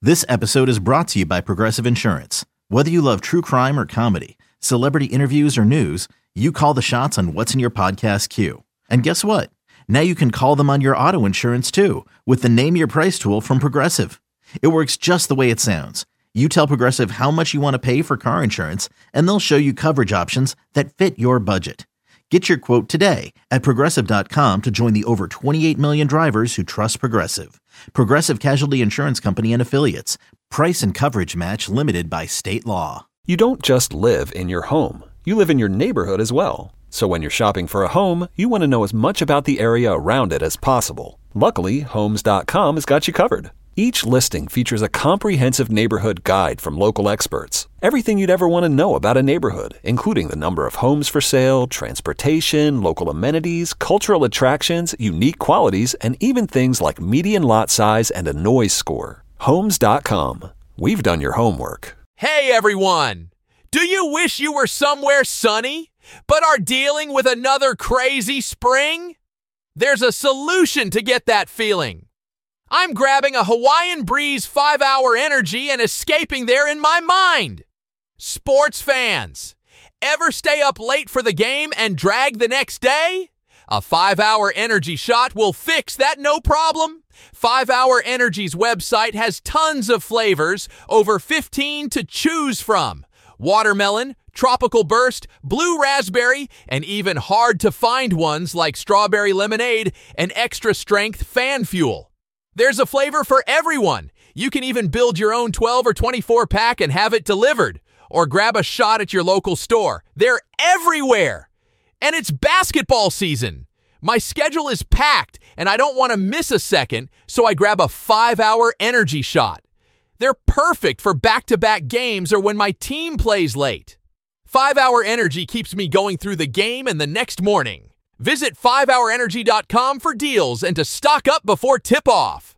This episode is brought to you by Progressive Insurance. Whether you love true crime or comedy, celebrity interviews or news, you call the shots on what's in your podcast queue. And guess what? Now you can call them on your auto insurance too with the Name Your Price tool from Progressive. It works just the way it sounds. You tell Progressive how much you want to pay for car insurance, and they'll show you coverage options that fit your budget. Get your quote today at Progressive.com to join the over 28 million drivers who trust Progressive. Progressive Casualty Insurance Company and Affiliates. Price and coverage match limited by state law. You don't just live in your home. You live in your neighborhood as well. So when you're shopping for a home, you want to know as much about the area around it as possible. Luckily, Homes.com has got you covered. Each listing features a comprehensive neighborhood guide from local experts. Everything you'd ever want to know about a neighborhood, including the number of homes for sale, transportation, local amenities, cultural attractions, unique qualities, and even things like median lot size and a noise score. Homes.com. We've done your homework. Hey everyone! Do you wish you were somewhere sunny, but are dealing with another crazy spring? There's a solution to get that feeling. I'm grabbing a Hawaiian Breeze 5-hour energy and escaping there in my mind. Sports fans, ever stay up late for the game and drag the next day? A 5-hour energy shot will fix that no problem. 5-Hour Energy's website has tons of flavors, over 15 to choose from. Watermelon, tropical burst, blue raspberry, and even hard-to-find ones like strawberry lemonade and extra-strength fan fuel. There's a flavor for everyone. You can even build your own 12 or 24 pack and have it delivered, or grab a shot at your local store. They're everywhere. And it's basketball season. My schedule is packed, and I don't want to miss a second, so I grab a 5-hour energy shot. They're perfect for back-to-back games or when my team plays late. 5-Hour Energy keeps me going through the game and the next morning. Visit 5hourenergy.com for deals and to stock up before tip-off.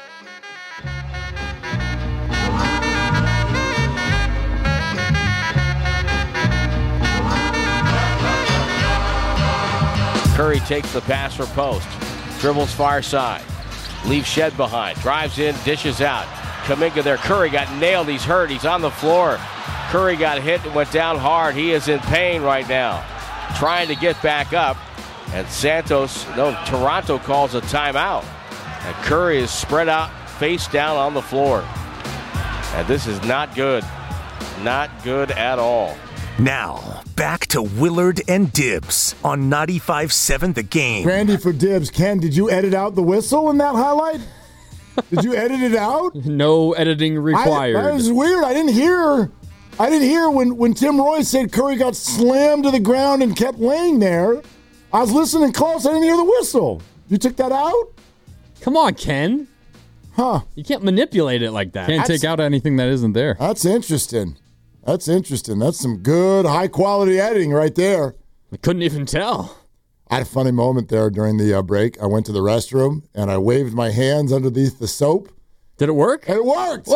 Curry takes the pass for Post. Dribbles far side. Leaves Shed behind. Drives in, dishes out. Kuminga there. Curry got nailed. He's hurt. He's on the floor. Curry got hit and went down hard. He is in pain right now. Trying to get back up. And Toronto calls a timeout. And Curry is spread out, face down on the floor. And this is not good. Not good at all. Now, back to Willard and Dibs on 95.7 The Game. Randy for Dibs. Ken, did you edit out the whistle in that highlight? Did you edit it out? No editing required. That was weird. I didn't hear when Tim Roy said Curry got slammed to the ground and kept laying there. I was listening close. I didn't hear the whistle. You took that out? Come on, Ken. Huh. You can't manipulate it like that. Can't take out anything that isn't there. That's interesting. That's some good, high-quality editing right there. I couldn't even tell. I had a funny moment there during the break. I went to the restroom, and I waved my hands underneath the soap. Did it work? It worked!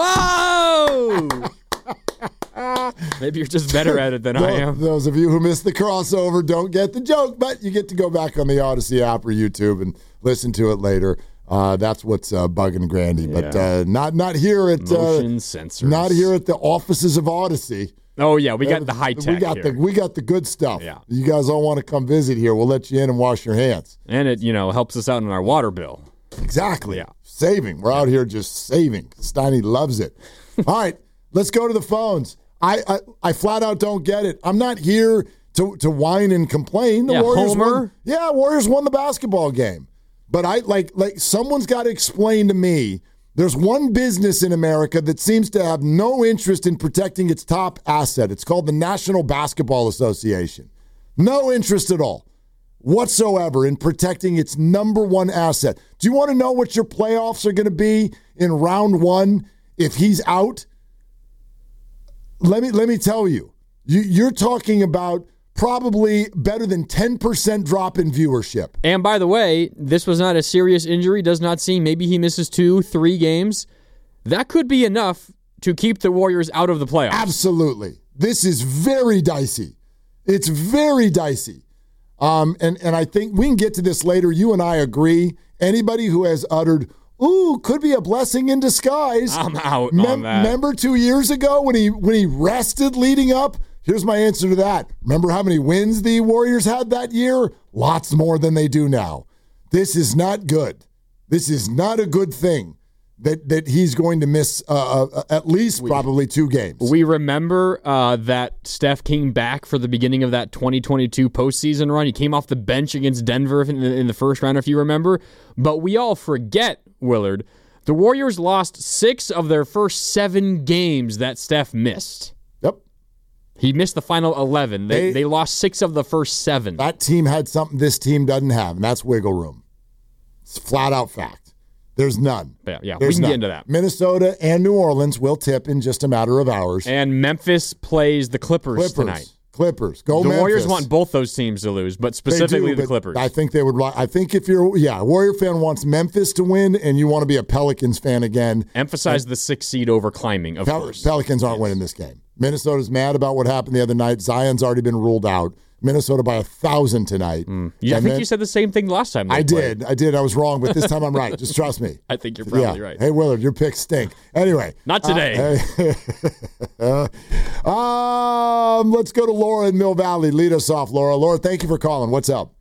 Whoa! Maybe you're just better at it than I am. Those of you who missed the crossover don't get the joke, but you get to go back on the Odyssey app or YouTube and listen to it later. That's what's bugging Grandy, but not here at motion sensors. Not here at the offices of Odyssey. Oh yeah, we got the high tech. We got the good stuff. Yeah. You guys all want to come visit here? We'll let you in and wash your hands. And it helps us out in our water bill. Exactly. Yeah. Saving. We're out here just saving. Steiny loves it. All right, let's go to the phones. I flat out don't get it. I'm not here to whine and complain. The Warriors Homer. Warriors won the basketball game. But I like someone's got to explain to me. There's one business in America that seems to have no interest in protecting its top asset. It's called the National Basketball Association. No interest at all whatsoever in protecting its number one asset. Do you want to know what your playoffs are going to be in round one if he's out? Let me tell you. You're talking about probably better than 10% drop in viewership. And by the way, this was not a serious injury. Does not seem. Maybe he misses 2-3 games. That could be enough to keep the Warriors out of the playoffs. Absolutely. This is very dicey. It's very dicey. And I think we can get to this later. You and I agree. Anybody who has uttered could be a blessing in disguise. I'm out on that. Remember 2 years ago when he rested leading up? Here's my answer to that. Remember how many wins the Warriors had that year? Lots more than they do now. This is not good. This is not a good thing that he's going to miss at least probably 2 games. We remember that Steph came back for the beginning of that 2022 postseason run. He came off the bench against Denver in the first round, if you remember. But we all forget, Willard, the Warriors lost 6 of their first 7 games that Steph missed. Yep. He missed the final 11. They lost 6 of the first 7. That team had something this team doesn't have, and that's wiggle room. It's a flat-out fact. There's none. Yeah, There's we can none. get into that. Minnesota and New Orleans will tip in just a matter of hours. And Memphis plays the Clippers tonight. Clippers. Go The Memphis. Warriors want both those teams to lose, but specifically the Clippers. I think they would. I think if you're, a Warrior fan wants Memphis to win, and you want to be a Pelicans fan again. Emphasize the 6th seed over climbing, of course. Pelicans aren't winning this game. Minnesota's mad about what happened the other night. Zion's already been ruled out. Minnesota by 1,000 tonight. I think you said the same thing last time. I did. I was wrong, but this time I'm right. Just trust me. I think you're probably right. Hey, Willard, your picks stink. Anyway. Not today. Let's go to Laura in Mill Valley. Lead us off, Laura. Laura, thank you for calling. What's up?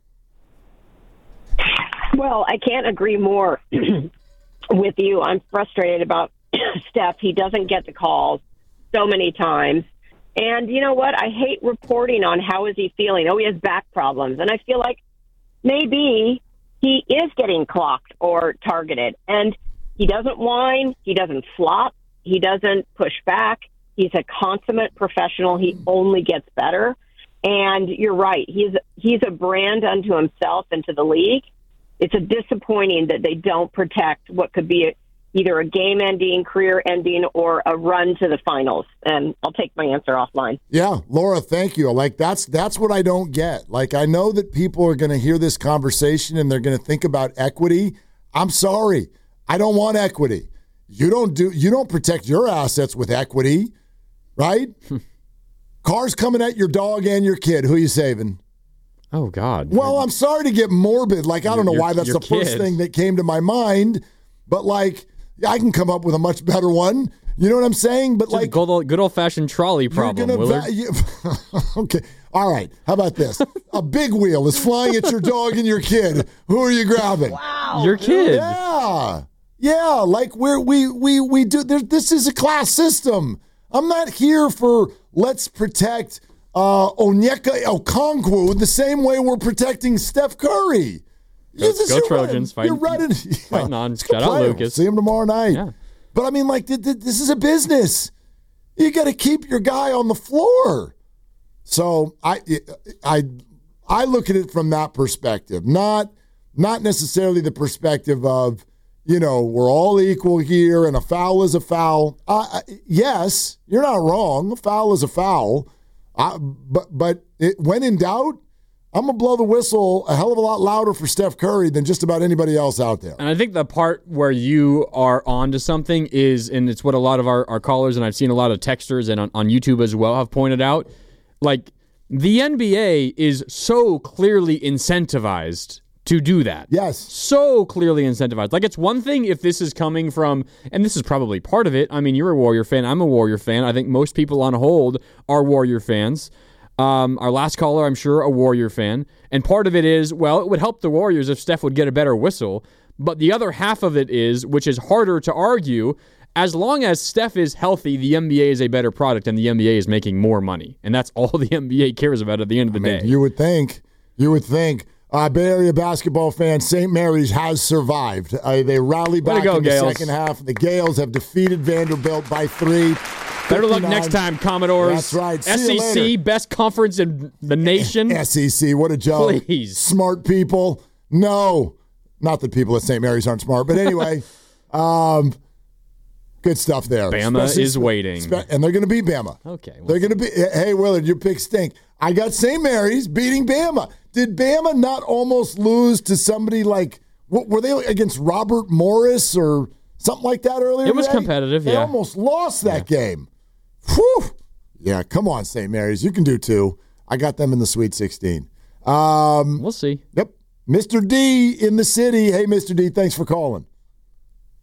Well, I can't agree more with you. I'm frustrated about Steph. He doesn't get the calls so many times. And you know what? I hate reporting on how is he feeling. Oh, he has back problems. And I feel like maybe he is getting clocked or targeted. And he doesn't whine. He doesn't flop. He doesn't push back. He's a consummate professional. He only gets better. And you're right. He's a brand unto himself and to the league. It's a disappointing that they don't protect what could be either a game-ending, career-ending, or a run to the finals. And I'll take my answer offline. Yeah, Laura, thank you. Like that's what I don't get. Like I know that people are going to hear this conversation and they're going to think about equity. I'm sorry, I don't want equity. You don't protect your assets with equity, right? Cars coming at your dog and your kid. Who are you saving? Oh God. Well, I'm sorry to get morbid. Like I don't know why that's the first thing that came to my mind, but like. I can come up with a much better one. You know what I'm saying? But like good old-fashioned trolley problem, Willard. Okay. All right. How about this? A big wheel is flying at your dog and your kid. Who are you grabbing? Wow. Your kid. Yeah. Yeah. Like we do. This is a class system. I'm not here for let's protect Onyeka Okongwu the same way we're protecting Steph Curry. Go Trojans. You're right. Fighting on. Shout out Lucas. See him tomorrow night. Yeah. But, I mean, like, this is a business. You got to keep your guy on the floor. So I look at it from that perspective, not necessarily the perspective of, we're all equal here and a foul is a foul. Yes, you're not wrong. A foul is a foul. But when in doubt, I'm going to blow the whistle a hell of a lot louder for Steph Curry than just about anybody else out there. And I think the part where you are on to something is, and it's what a lot of our callers, and I've seen a lot of texters and on YouTube as well have pointed out, like the NBA is so clearly incentivized to do that. Yes. So clearly incentivized. Like it's one thing if this is coming from, and this is probably part of it. I mean, you're a Warrior fan. I'm a Warrior fan. I think most people on hold are Warrior fans. Our last caller, I'm sure, a Warrior fan. And part of it is, well, it would help the Warriors if Steph would get a better whistle. But the other half of it is, which is harder to argue, as long as Steph is healthy, the NBA is a better product and the NBA is making more money. And that's all the NBA cares about at the end of the day. You would think. Bay Area basketball fan, St. Mary's has survived. They rallied back in the second half. The Gales have defeated Vanderbilt by 3. Better luck next time, Commodores. That's right. SEC, best conference in the nation. SEC, what a joke. Please. Smart people. No. Not that people at St. Mary's aren't smart, but anyway. Good stuff there. Bama is waiting. And they're going to beat Bama. Okay. They're going to be. Hey, Willard, your picks stink. I got St. Mary's beating Bama. Did Bama not almost lose to somebody like, were they against Robert Morris or something like that earlier It was today? competitive, They almost lost that game. Whew. Yeah, come on, St. Mary's. You can do 2. I got them in the Sweet 16. We'll see. Yep. Mr. D in the city. Hey, Mr. D, thanks for calling.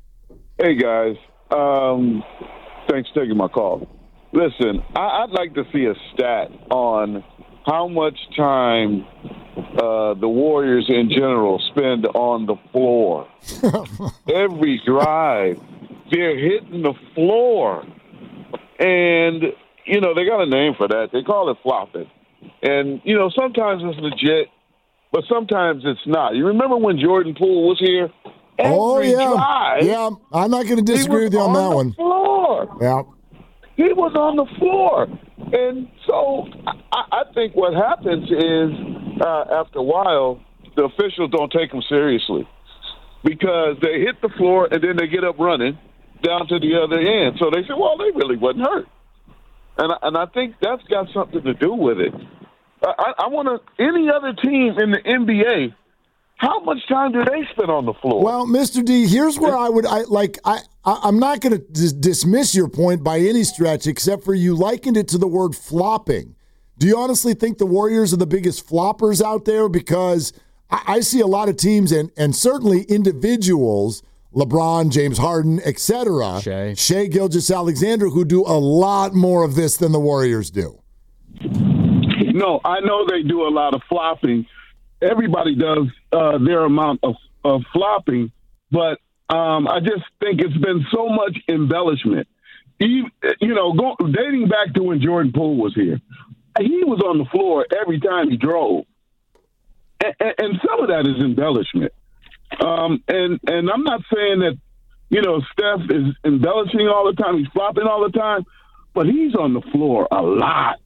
Hey, guys. Thanks for taking my call. Listen, I'd like to see a stat on how much time the Warriors in general spend on the floor. Every drive, they're hitting the floor. And, you know, they got a name for that. They call it flopping. And, you know, sometimes it's legit, but sometimes it's not. You remember when Jordan Poole was here? Every drive, yeah, I'm not going to disagree with you on that one. Floor. Yeah. He was on the floor. And so I think what happens is after a while, the officials don't take him seriously because they hit the floor and then they get up running down to the other end. So they say, well, they really wasn't hurt. And I think that's got something to do with it. I want to – any other team in the NBA – how much time do they spend on the floor? Well, Mr. D, here's where I'm not going to dismiss your point by any stretch, except for you likened it to the word flopping. Do you honestly think the Warriors are the biggest floppers out there? Because I see a lot of teams and certainly individuals, LeBron, James Harden, etc., Shai Gilgeous-Alexander, who do a lot more of this than the Warriors do. No, I know they do a lot of flopping. Everybody does their amount of flopping, but I just think it's been so much embellishment. Dating back to when Jordan Poole was here, he was on the floor every time he drove, and some of that is embellishment. And I'm not saying that Steph is embellishing all the time, he's flopping all the time, but he's on the floor a lot.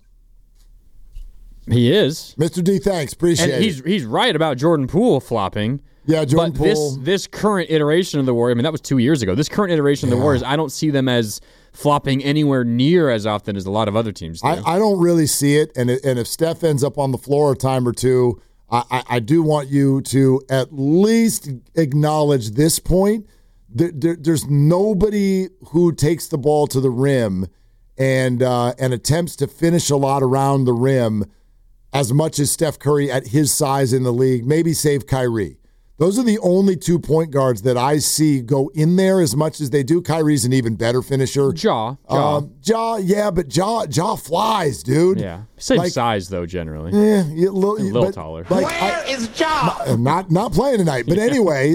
He is. Mr. D, thanks. Appreciate it. He's right about Jordan Poole flopping. Yeah, Jordan Poole. This current iteration of the Warriors, I mean, that was 2 years ago. This current iteration of the Warriors, I don't see them as flopping anywhere near as often as a lot of other teams do. I don't really see it. And if Steph ends up on the floor a time or two, I do want you to at least acknowledge this point. There's nobody who takes the ball to the rim and attempts to finish a lot around the rim as much as Steph Curry at his size in the league, maybe save Kyrie. Those are the only 2 point guards that I see go in there as much as they do. Kyrie's an even better finisher. Ja, yeah, but Ja flies, dude. Yeah, same size though, generally. Yeah, a little taller. Where is Ja? Not playing tonight. But anyway,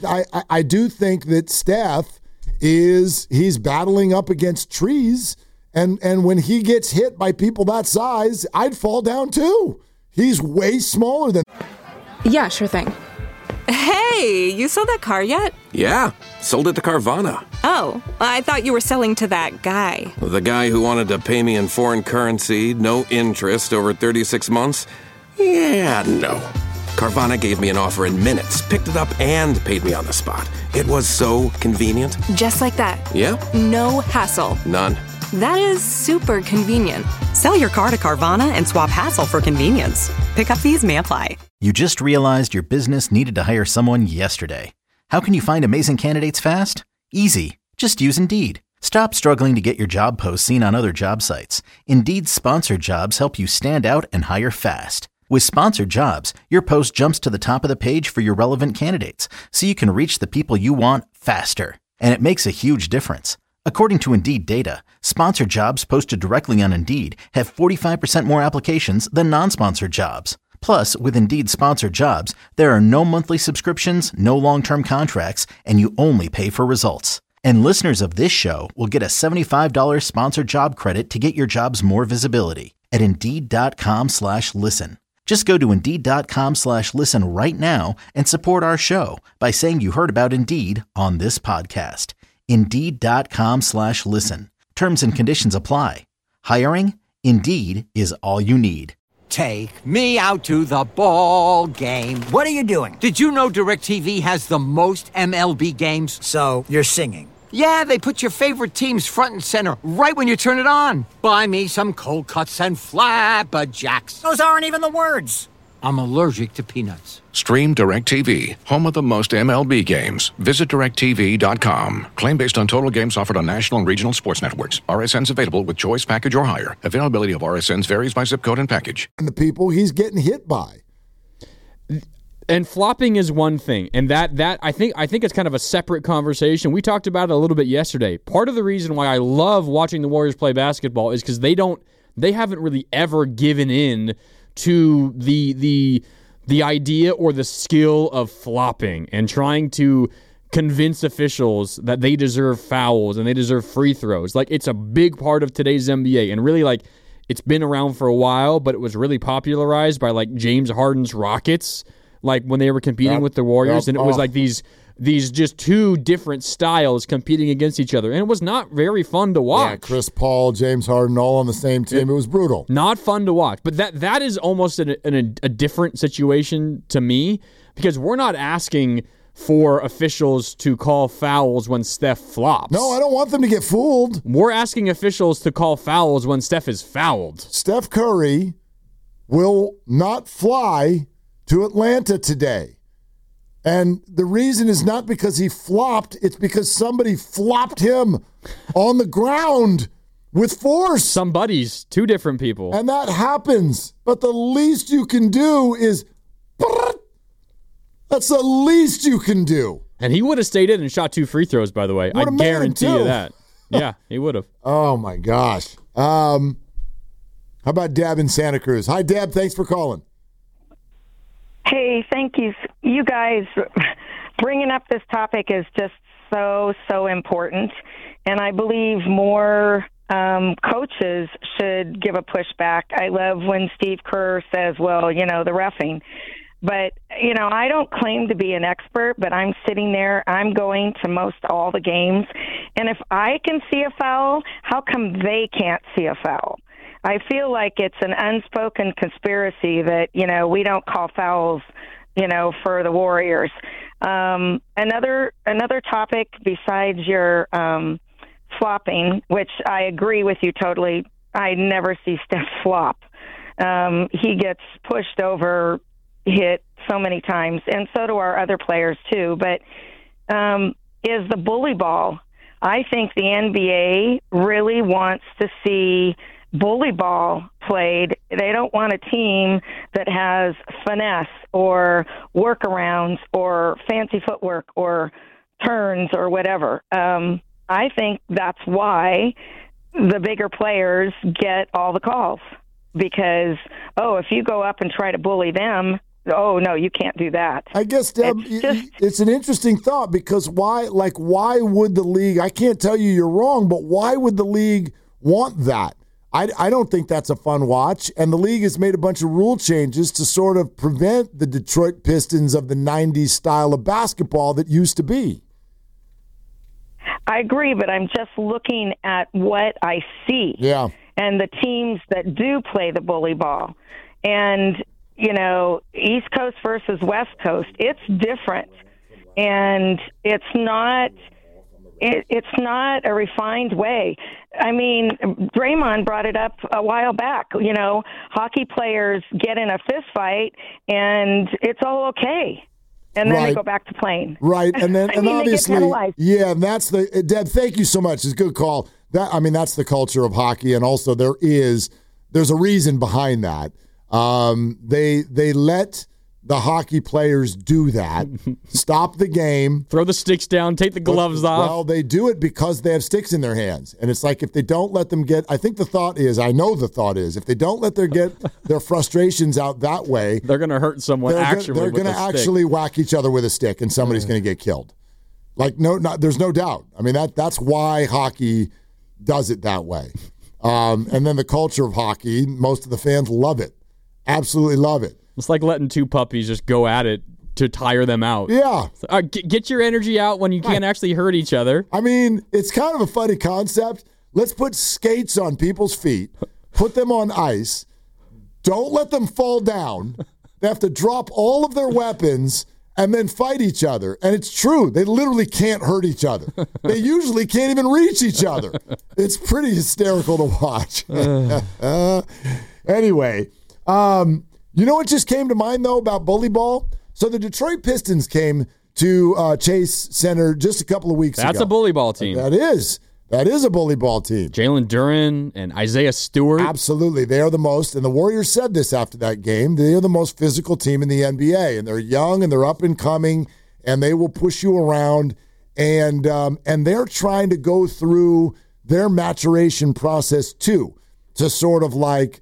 I do think that Steph he's battling up against trees. And when he gets hit by people that size, I'd fall down too. He's way smaller than... Yeah, sure thing. Hey, you sold that car yet? Yeah, sold it to Carvana. Oh, I thought you were selling to that guy. The guy who wanted to pay me in foreign currency, no interest, over 36 months? Yeah, no. Carvana gave me an offer in minutes, picked it up, and paid me on the spot. It was so convenient. Just like that. Yeah. No hassle. None. That is super convenient. Sell your car to Carvana and swap hassle for convenience. Pickup fees may apply. You just realized your business needed to hire someone yesterday. How can you find amazing candidates fast? Easy. Just use Indeed. Stop struggling to get your job posts seen on other job sites. Indeed's sponsored jobs help you stand out and hire fast. With sponsored jobs, your post jumps to the top of the page for your relevant candidates, so you can reach the people you want faster. And it makes a huge difference. According to Indeed data, sponsored jobs posted directly on Indeed have 45% more applications than non-sponsored jobs. Plus, with Indeed sponsored jobs, there are no monthly subscriptions, no long-term contracts, and you only pay for results. And listeners of this show will get a $75 sponsored job credit to get your jobs more visibility at Indeed.com/listen. Just go to Indeed.com/listen right now and support our show by saying you heard about Indeed on this podcast. Indeed.com/listen. Terms and conditions apply. Hiring? Indeed is all you need. Take me out to the ball game. What are you doing? Did you know DirecTV has the most MLB games? So you're singing. Yeah, they put your favorite teams front and center right when you turn it on. Buy me some cold cuts and flapjacks. Those aren't even the words. I'm allergic to peanuts. Stream DirecTV, home of the most MLB games. Visit DirecTV.com. Claim based on total games offered on national and regional sports networks. RSNs available with choice package or higher. Availability of RSNs varies by zip code and package. And the people he's getting hit by. And flopping is one thing, and that I think it's kind of a separate conversation. We talked about it a little bit yesterday. Part of the reason why I love watching the Warriors play basketball is because they haven't really ever given in to the idea or the skill of flopping and trying to convince officials that they deserve fouls and they deserve free throws. Like, it's a big part of today's NBA, and really, like, it's been around for a while, but it was really popularized by, like, James Harden's Rockets, like when they were competing with the Warriors, and it was like these just two different styles competing against each other, and it was not very fun to watch. Yeah, Chris Paul, James Harden, all on the same team. It was brutal. Not fun to watch, but that is almost a different situation to me, because we're not asking for officials to call fouls when Steph flops. No, I don't want them to get fooled. We're asking officials to call fouls when Steph is fouled. Steph Curry will not fly to Atlanta today. And the reason is not because he flopped, it's because somebody flopped him on the ground with force. Some buddies, two different people. And that happens. But the least you can do is... That's the least you can do. And he would have stayed in and shot 2 free throws, by the way. I guarantee you that. Yeah, he would have. Oh, my gosh. How about Deb in Santa Cruz? Hi, Deb. Thanks for calling. Hey, thank you. You guys bringing up this topic is just so important. And I believe more coaches should give a pushback. I love when Steve Kerr says, well, the reffing. But, I don't claim to be an expert, but I'm sitting there. I'm going to most all the games. And if I can see a foul, how come they can't see a foul? I feel like it's an unspoken conspiracy that, we don't call fouls, for the Warriors. Another topic besides your flopping, which I agree with you totally. I never see Steph flop. He gets pushed over, hit so many times, and so do our other players too. But is the bully ball. I think the NBA really wants to see bully ball played. They don't want a team that has finesse or workarounds or fancy footwork or turns or whatever. I think that's why the bigger players get all the calls, because, if you go up and try to bully them, no, you can't do that. I guess, Deb, it's an interesting thought, because why would the league, I can't tell you you're wrong, but why would the league want that? I don't think that's a fun watch, and the league has made a bunch of rule changes to sort of prevent the Detroit Pistons of the 90s style of basketball that used to be. I agree, but I'm just looking at what I see. Yeah. And the teams that do play the bully ball. And, East Coast versus West Coast, it's different. And it's not a refined way. I mean, Draymond brought it up a while back. Hockey players get in a fist fight, and it's all okay. And then they go back to playing. Right, and then and obviously, they get penalized. Yeah, and that's Deb. Thank you so much. It's a good call. That's the culture of hockey, and also there's a reason behind that. They let the hockey players do that. Stop the game. Throw the sticks down, take the gloves off. Well, they do it because they have sticks in their hands. And it's like, if they don't let them get, I know the thought is, if they don't let get their frustrations out that way, they're going to hurt someone they're going to actually whack each other with a stick, and somebody's going to get killed. Like, there's no doubt. I mean, that's why hockey does it that way. And then the culture of hockey, most of the fans love it. Absolutely love it. It's like letting two puppies just go at it to tire them out. Yeah. Get your energy out when you can't actually hurt each other. I mean, it's kind of a funny concept. Let's put skates on people's feet, put them on ice, don't let them fall down. They have to drop all of their weapons and then fight each other. And it's true. They literally can't hurt each other. They usually can't even reach each other. It's pretty hysterical to watch. Anyway, you know what just came to mind, though, about bully ball? So the Detroit Pistons came to Chase Center just a couple of weeks ago. That's a bully ball team. That is. That is a bully ball team. Jalen Duren and Isaiah Stewart. Absolutely. They are the most, and the Warriors said this after that game, they are the most physical team in the NBA, and they're young and they're up and coming, and they will push you around, and they're trying to go through their maturation process too, to sort of like,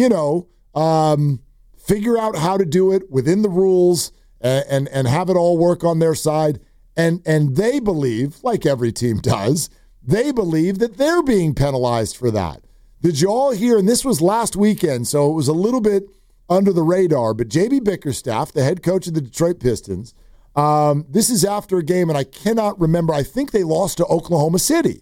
figure out how to do it within the rules and have it all work on their side. And they believe, like every team does, they believe that they're being penalized for that. Did you all hear, and this was last weekend, so it was a little bit under the radar, but J.B. Bickerstaff, the head coach of the Detroit Pistons, this is after a game, and I cannot remember, I think they lost to Oklahoma City.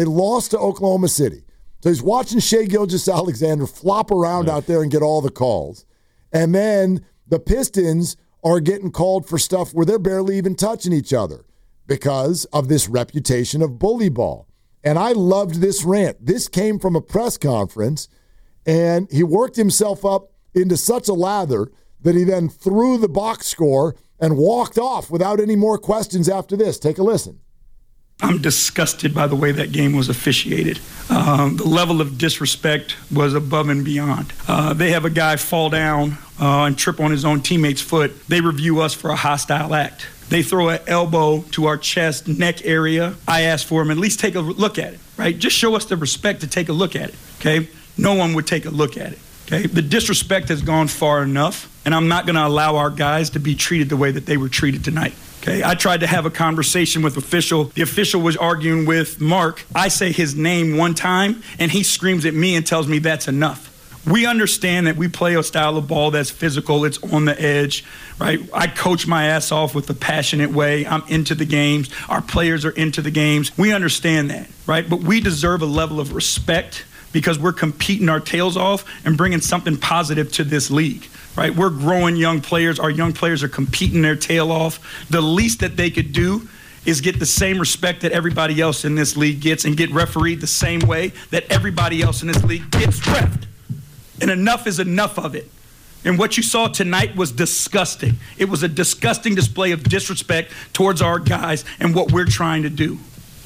So he's watching Shai Gilgeous-Alexander flop around out there and get all the calls. And then the Pistons are getting called for stuff where they're barely even touching each other because of this reputation of bully ball. And I loved this rant. This came from a press conference, and he worked himself up into such a lather that he then threw the box score and walked off without any more questions after this. Take a listen. I'm disgusted by the way that game was officiated. The level of disrespect was above and beyond. They have a guy fall down and trip on his own teammate's foot. They review us for a hostile act. They throw an elbow to our chest, neck area. I asked for him, at least take a look at it, right? Just show us the respect to take a look at it, okay? No one would take a look at it, okay? The disrespect has gone far enough, and I'm not going to allow our guys to be treated the way that they were treated tonight. Okay, I tried to have a conversation with official. The official was arguing with Mark. I say his name one time, and he screams at me and tells me that's enough. We understand that we play a style of ball that's physical. It's on the edge, right? I coach my ass off with a passionate way. I'm into the games. Our players are into the games. We understand that, right? But we deserve a level of respect because we're competing our tails off and bringing something positive to this league. Right, we're growing young players. Our young players are competing their tail off. The least that they could do is get the same respect that everybody else in this league gets and get refereed the same way that everybody else in this league gets reffed. And enough is enough of it. And what you saw tonight was disgusting. It was a disgusting display of disrespect towards our guys and what we're trying to do.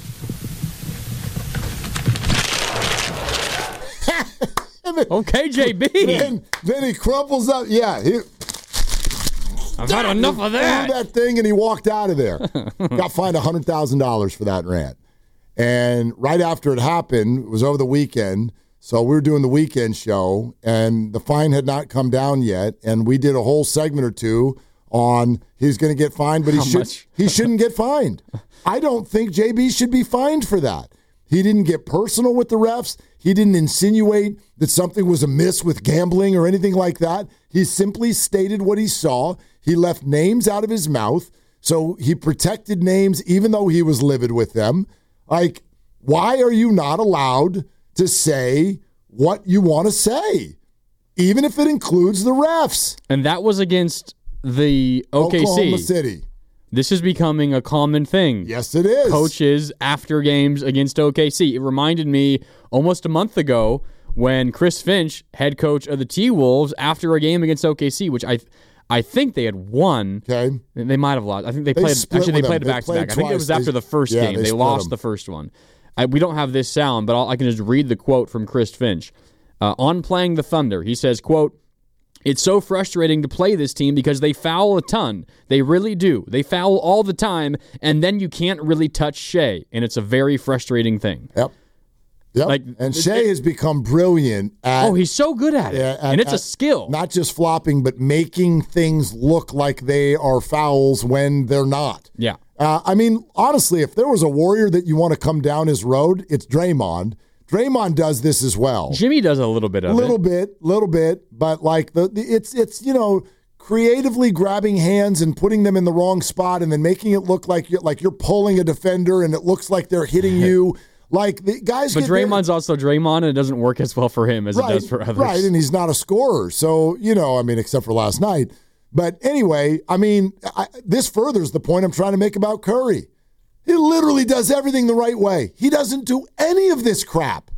Okay, JB. Then he crumples up. Yeah. I've had enough of that. Threw that thing, and he walked out of there. Got fined $100,000 for that rant. And right after it happened, it was over the weekend, so we were doing the weekend show, and the fine had not come down yet, and we did a whole segment or two on he's going to get fined, but he shouldn't get fined. I don't think JB should be fined for that. He didn't get personal with the refs. He didn't insinuate that something was amiss with gambling or anything like that. He simply stated what he saw. He left names out of his mouth, so he protected names even though he was livid with them. Like, why are you not allowed to say what you want to say, even if it includes the refs? And that was against the OKC. Oklahoma City. This is becoming a common thing. Yes, it is. Coaches after games against OKC. It reminded me almost a month ago when Chris Finch, head coach of the T-Wolves, after a game against OKC, which I think they had won. Okay. They might have lost. I think they played it back-to-back. I think it was after the first game. They lost the first one. We don't have this sound, but I can just read the quote from Chris Finch. On playing the Thunder, he says, quote, "It's so frustrating to play this team because they foul a ton. They really do. They foul all the time, and then you can't really touch Shai, and it's a very frustrating thing." Yep. And Shai has become brilliant at... Oh, he's so good at it, and it's a skill. Not just flopping, but making things look like they are fouls when they're not. Yeah. I mean, honestly, if there was a Warrior that you want to come down his road, it's Draymond. Draymond does this as well. Jimmy does a little bit of it. Little bit, but like it's creatively grabbing hands and putting them in the wrong spot and then making it look like you're pulling a defender and it looks like they're hitting you. Like the guys, but Draymond's also Draymond, and it doesn't work as well for him as it does for others. Right, and he's not a scorer, so except for last night. But anyway, I mean, this furthers the point I'm trying to make about Curry. He literally does everything the right way. He doesn't do any of this crap,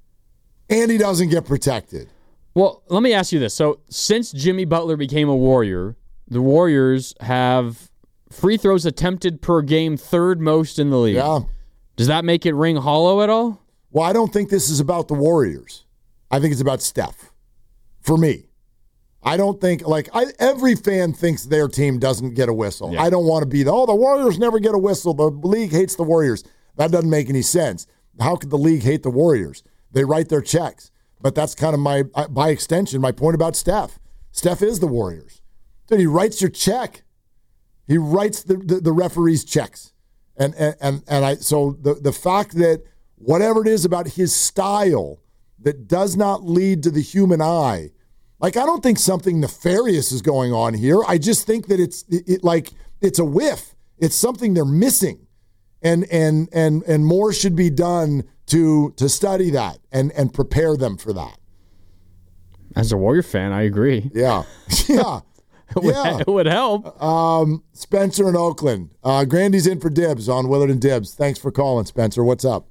and he doesn't get protected. Well, let me ask you this. So since Jimmy Butler became a Warrior, the Warriors have free throws attempted per game third most in the league. Yeah. Does that make it ring hollow at all? Well, I don't think this is about the Warriors. I think it's about Steph. For me. I don't think, every fan thinks their team doesn't get a whistle. Yeah. I don't want to be the Warriors never get a whistle. The league hates the Warriors. That doesn't make any sense. How could the league hate the Warriors? They write their checks. But that's kind of by extension, my point about Steph. Steph is the Warriors. Dude, he writes your check. He writes the referee's checks. So the fact that whatever it is about his style that does not lead to the human eye, I don't think something nefarious is going on here. I just think that it's a whiff. It's something they're missing. And more should be done to study that and prepare them for that. As a Warrior fan, I agree. Yeah. Yeah. It would help. Spencer in Oakland. Grandy's in for Dibs on Willard and Dibs. Thanks for calling, Spencer. What's up?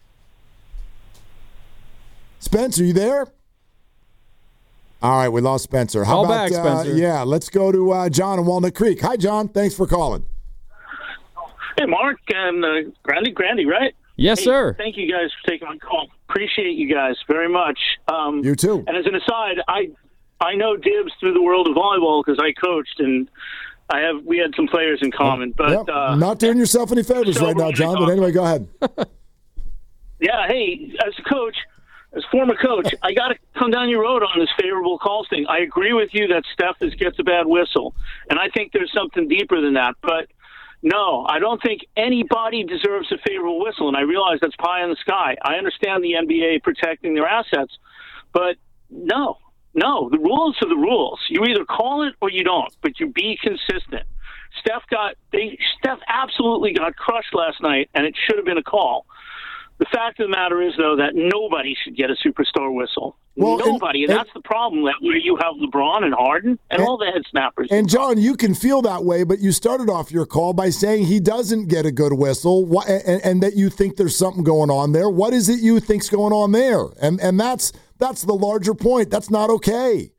Spencer, you there? All right, we lost Spencer. Call back, Spencer. Yeah, let's go to John in Walnut Creek. Hi, John. Thanks for calling. Hey, Mark and Grandy, right? Yes, sir. Thank you guys for taking my call. Appreciate you guys very much. You too. And as an aside, I know Dibs through the world of volleyball because I coached, and we had some players in common. But not doing yourself any favors right now, John. But anyway, go ahead. Yeah. Hey, as a coach. As former coach, I got to come down your road on this favorable calls thing. I agree with you that Steph gets a bad whistle, and I think there's something deeper than that. But no, I don't think anybody deserves a favorable whistle, and I realize that's pie in the sky. I understand the NBA protecting their assets, but no, the rules are the rules. You either call it or you don't, but you be consistent. Steph absolutely got crushed last night, and it should have been a call. The fact of the matter is, though, that nobody should get a superstar whistle. Nobody. And that's the problem, that where you have LeBron and Harden and all the head snappers. And, John, you can feel that way, but you started off your call by saying he doesn't get a good whistle and that you think there's something going on there. What is it you think's going on there? And that's the larger point. That's not okay.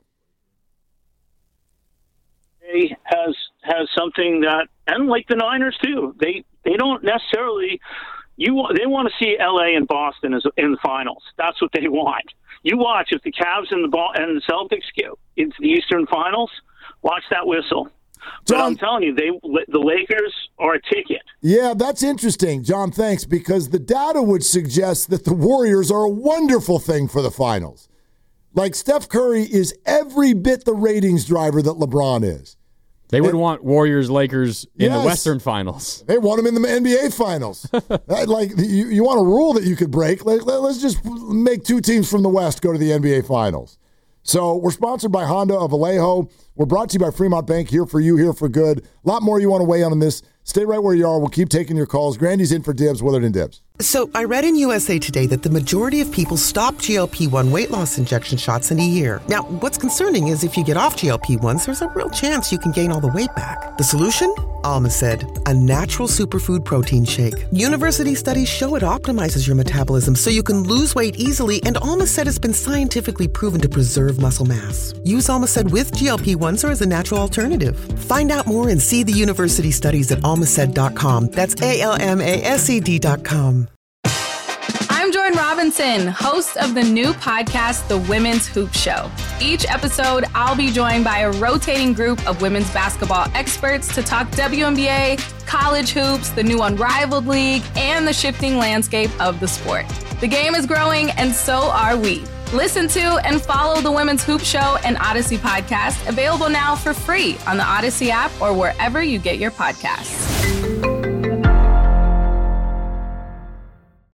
He has something that, and like the Niners, too, they don't necessarily – they want to see LA and Boston in the finals. That's what they want. You watch, if the Cavs and the Celtics get into the Eastern Finals, watch that whistle. But I'm telling you, the Lakers are a ticket. Yeah, that's interesting, John. Thanks, because the data would suggest that the Warriors are a wonderful thing for the finals. Like, Steph Curry is every bit the ratings driver that LeBron is. They would want Warriors-Lakers in the Western Finals. They want them in the NBA Finals. You want a rule that you could break. Let's just make two teams from the West go to the NBA Finals. So we're sponsored by Honda of Vallejo. We're brought to you by Fremont Bank, here for you, here for good. A lot more you want to weigh in on this. Stay right where you are. We'll keep taking your calls. Grandy's in for Dibs, Willard and Dibs. So I read in USA Today that the majority of people stop GLP-1 weight loss injection shots in a year. Now, what's concerning is if you get off GLP-1s, there's a real chance you can gain all the weight back. The solution? Almacid, a natural superfood protein shake. University studies show it optimizes your metabolism so you can lose weight easily, and Almacid has been scientifically proven to preserve muscle mass. Use Almacid with GLP-1s or as a natural alternative. Find out more and see the university studies at almacid.com. That's ALMASED.com. I'm Jordan Robinson, host of the new podcast, The Women's Hoop Show. Each episode, I'll be joined by a rotating group of women's basketball experts to talk WNBA, college hoops, the new Unrivaled League, and the shifting landscape of the sport. The game is growing, and so are we. Listen to and follow The Women's Hoop Show and Odyssey podcast, available now for free on the Odyssey app or wherever you get your podcasts.